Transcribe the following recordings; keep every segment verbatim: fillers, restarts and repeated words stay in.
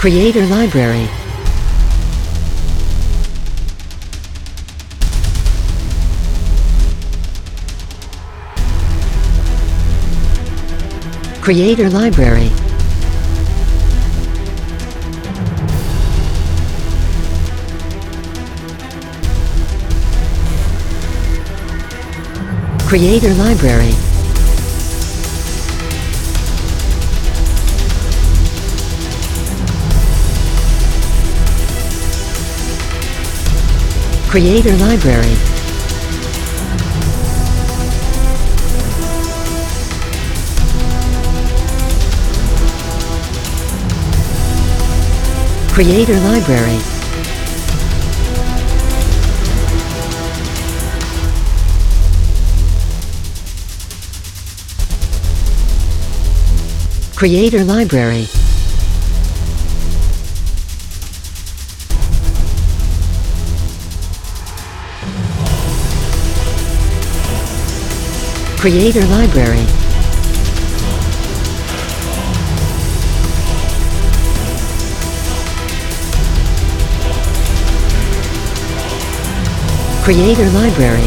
Creator Library. Creator Library. Creator Library. Creator Library. Creator Library. Creator Library. Creator Library. Creator Library.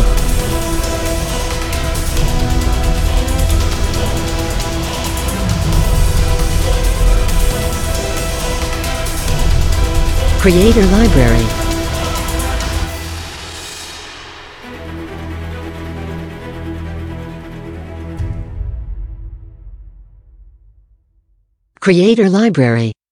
Creator Library. Creator Library.